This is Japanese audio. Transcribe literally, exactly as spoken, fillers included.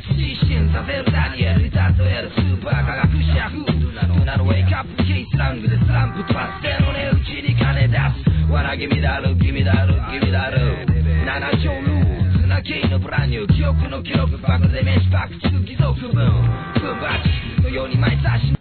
自信させるダニエルに例えるスーパー科学者風ルナのウェイクアップケースラングでスランプ飛ばしての値打ちに金出すわら気味だろ気味だろ気味だろ七丁ルーツなキーのブランニュー記憶の記録バカで飯パク貴族分分バチのように毎差し